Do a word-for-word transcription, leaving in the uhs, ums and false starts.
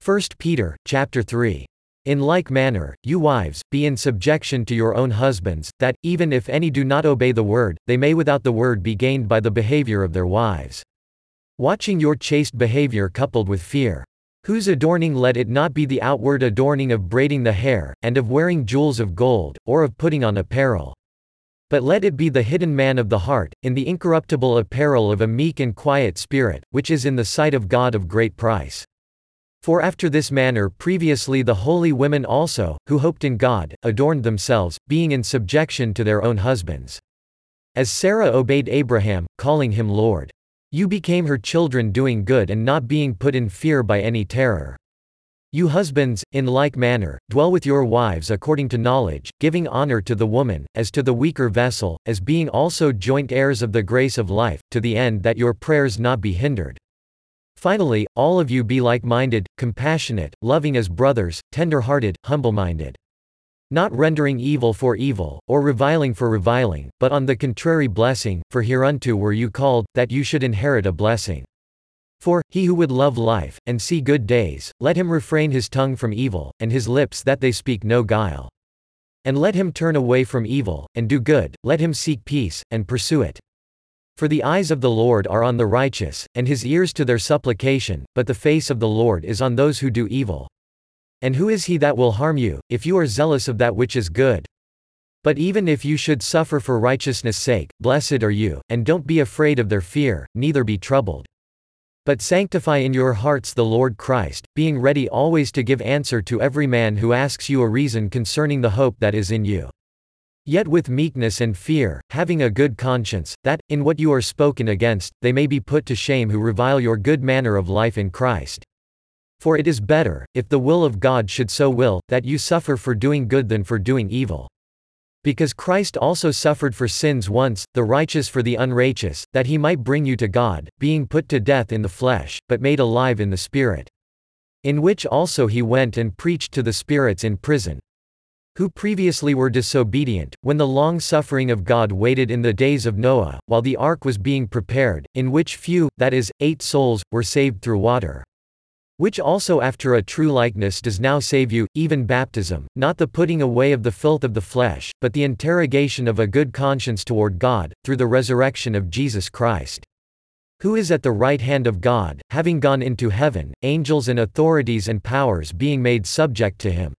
First Peter, chapter three. In like manner, you wives, be in subjection to your own husbands, that, even if any do not obey the word, they may without the word be gained by the behavior of their wives. Watching your chaste behavior coupled with fear. Whose adorning let it not be the outward adorning of braiding the hair, and of wearing jewels of gold, or of putting on apparel. But let it be the hidden man of the heart, in the incorruptible apparel of a meek and quiet spirit, which is in the sight of God of great price. For after this manner previously the holy women also, who hoped in God, adorned themselves, being in subjection to their own husbands. As Sarah obeyed Abraham, calling him Lord. You became her children doing good and not being put in fear by any terror. You husbands, in like manner, dwell with your wives according to knowledge, giving honor to the woman, as to the weaker vessel, as being also joint heirs of the grace of life, to the end that your prayers not be hindered. Finally, all of you be like-minded, compassionate, loving as brothers, tender-hearted, humble-minded. Not rendering evil for evil, or reviling for reviling, but on the contrary blessing, for hereunto were you called, that you should inherit a blessing. For, he who would love life, and see good days, let him refrain his tongue from evil, and his lips that they speak no guile. And let him turn away from evil, and do good, let him seek peace, and pursue it. For the eyes of the Lord are on the righteous, and his ears to their supplication, but the face of the Lord is on those who do evil. And who is he that will harm you, if you are zealous of that which is good? But even if you should suffer for righteousness' sake, blessed are you, and don't be afraid of their fear, neither be troubled. But sanctify in your hearts the Lord Christ, being ready always to give answer to every man who asks you a reason concerning the hope that is in you. Yet with meekness and fear, having a good conscience, that, in what you are spoken against, they may be put to shame who revile your good manner of life in Christ. For it is better, if the will of God should so will, that you suffer for doing good than for doing evil. Because Christ also suffered for sins once, the righteous for the unrighteous, that he might bring you to God, being put to death in the flesh, but made alive in the Spirit. In which also he went and preached to the spirits in prison, who previously were disobedient, when the long-suffering of God waited in the days of Noah, while the ark was being prepared, in which few, that is, eight souls, were saved through water. Which also after a true likeness does now save you, even baptism, not the putting away of the filth of the flesh, but the interrogation of a good conscience toward God, through the resurrection of Jesus Christ. Who is at the right hand of God, having gone into heaven, angels and authorities and powers being made subject to him.